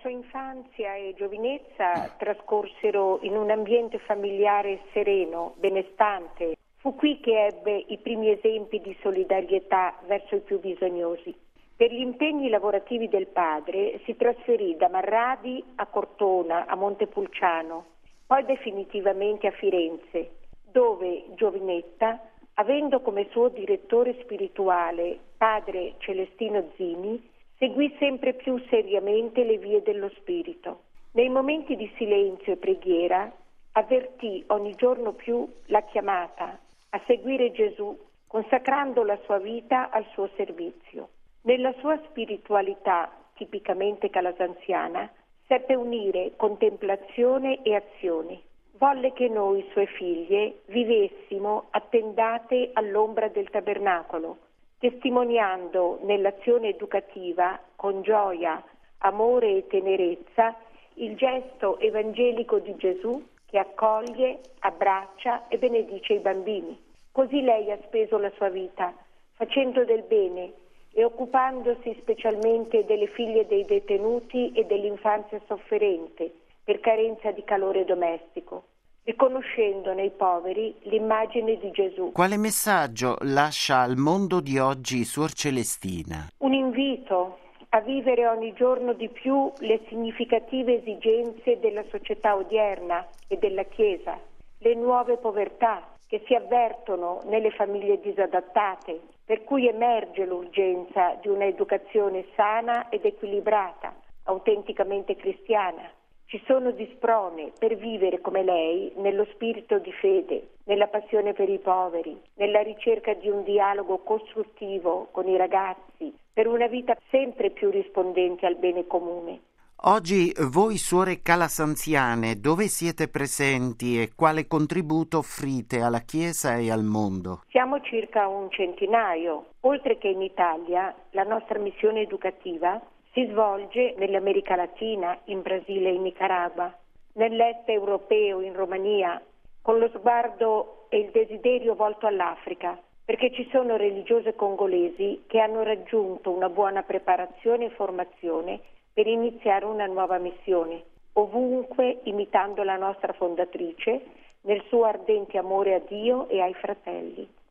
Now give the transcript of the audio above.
sua infanzia e giovinezza trascorsero in un ambiente familiare sereno, benestante. Fu qui che ebbe i primi esempi di solidarietà verso i più bisognosi. Per gli impegni lavorativi del padre si trasferì da Marradi a Cortona, a Montepulciano, poi definitivamente a Firenze, dove Giovinetta, avendo come suo direttore spirituale padre Celestino Zini, seguì sempre più seriamente le vie dello spirito. Nei momenti di silenzio e preghiera avvertì ogni giorno più la chiamata a seguire Gesù, consacrando la sua vita al suo servizio. Nella sua spiritualità tipicamente calasanziana seppe unire contemplazione e azione. Volle che noi, sue figlie, vivessimo attendate all'ombra del tabernacolo, testimoniando nell'azione educativa, con gioia, amore e tenerezza, il gesto evangelico di Gesù che accoglie, abbraccia e benedice i bambini. Così lei ha speso la sua vita, facendo del bene e occupandosi specialmente delle figlie dei detenuti e dell'infanzia sofferente per carenza di calore domestico, riconoscendo nei poveri l'immagine di Gesù. Quale messaggio lascia al mondo di oggi Suor Celestina? Un invito a vivere ogni giorno di più le significative esigenze della società odierna e della Chiesa, le nuove povertà che si avvertono nelle famiglie disadattate, per cui emerge l'urgenza di una educazione sana ed equilibrata, autenticamente cristiana. Ci sono di sprone per vivere come lei nello spirito di fede, nella passione per i poveri, nella ricerca di un dialogo costruttivo con i ragazzi, per una vita sempre più rispondente al bene comune. Oggi voi suore calasanziane dove siete presenti e quale contributo offrite alla Chiesa e al mondo? Siamo circa un centinaio. Oltre che in Italia, la nostra missione educativa si svolge nell'America Latina, in Brasile e in Nicaragua, nell'est europeo, in Romania, con lo sguardo e il desiderio volto all'Africa, perché ci sono religiose congolesi che hanno raggiunto una buona preparazione e formazione per iniziare una nuova missione, ovunque imitando la nostra fondatrice nel suo ardente amore a Dio e ai fratelli.